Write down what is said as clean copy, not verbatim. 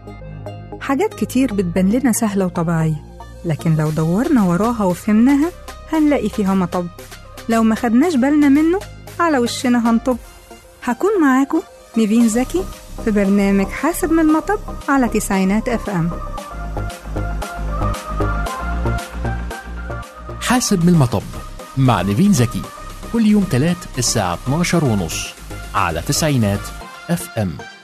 حاجات كتير بتبان لنا سهلة وطبيعية، لكن لو دورنا وراها وفهمناها هنلاقي فيها مطب. لو ما خدناش بالنا منه على وشنا هنطب. هكون معاكم نيفين زكي في برنامج حاسب من المطب على 90 FM. حاسب من المطب مع نيفين زكي كل يوم 3 الساعة 12:30 على 90 FM.